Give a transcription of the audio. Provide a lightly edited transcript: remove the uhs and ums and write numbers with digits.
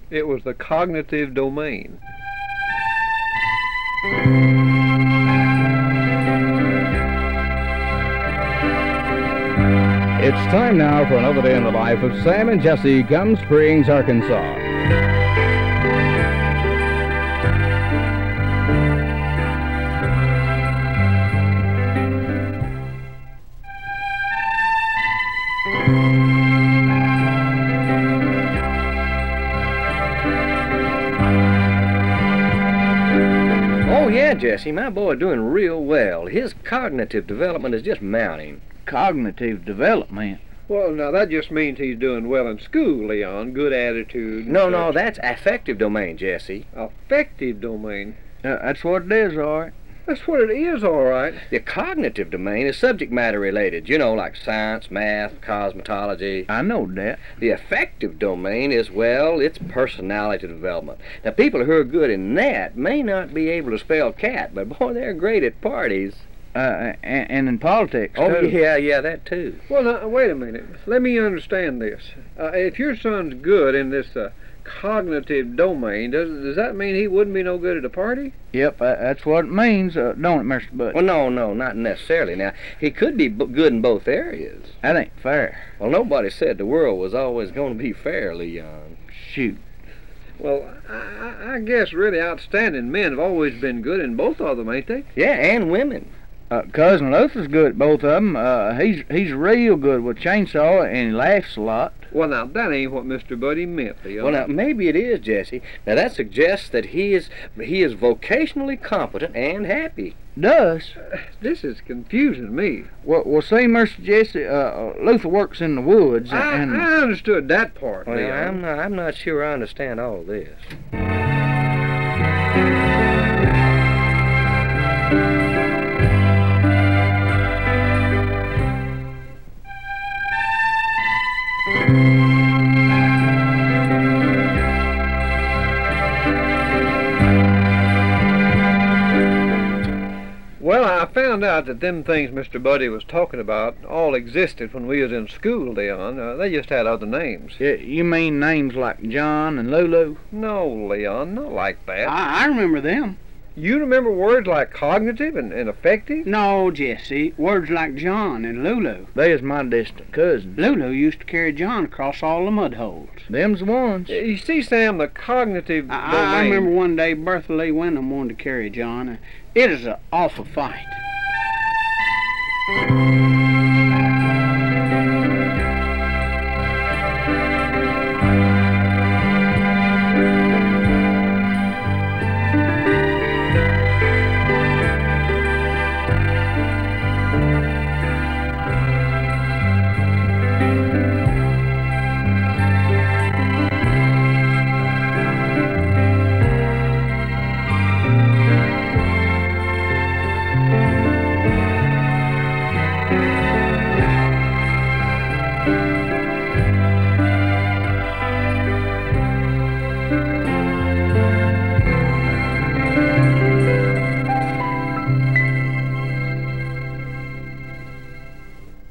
It was the cognitive domain. It's time now for another day in the life of Sam and Jesse, Gum Springs, Arkansas. Oh, yeah, Jesse, my boy doing real well. His cognitive development is just mounting. Cognitive development? Well, now that just means he's doing well in school, Leon. Good attitude. No, that's affective domain, Jesse. Affective domain. That's what it is, all right. That's what it is, all right. The cognitive domain is subject matter related, like science, math, cosmetology. I know that. The affective domain is, well, it's personality development. Now, people who are good in that may not be able to spell cat, but boy, they're great at parties. And in politics, Oh, too. yeah, that too. Well, now, wait a minute. Let me understand this. If your son's good in this cognitive domain, does that mean he wouldn't be no good at a party? Yep, that's what it means, don't it, Mr. Butch? Well, no, not necessarily. Now, he could be good in both areas. That ain't fair. Well, nobody said the world was always going to be fair, Leon. Shoot. Well, I guess really outstanding men have always been good in both of them, ain't they? Yeah, and women. Cousin Luther's good at both of them. He's real good with chainsaw, and he laughs a lot. Well, now, that ain't what Mr. Buddy meant, Leon. Well, now, maybe it is, Jesse. Now, that suggests that he is vocationally competent and happy. Does? This is confusing me. Well, see, Mr. Jesse, Luther works in the woods, and... I understood that part, Well, Leon. I'm not sure I understand all this. Well, I found out that them things Mr. Buddy was talking about all existed when we was in school, Leon. They just had other names. You mean names like John and Lulu? No, Leon, not like that. I remember them. You remember words like cognitive and affective? No, Jesse. Words like John and Lulu. They is my distant cousins. Lulu used to carry John across all the mud holes. Them's the ones. You see, Sam, the cognitive domain... I remember one day Bertha Lee Wyndham wanted to carry John. It is an awful fight.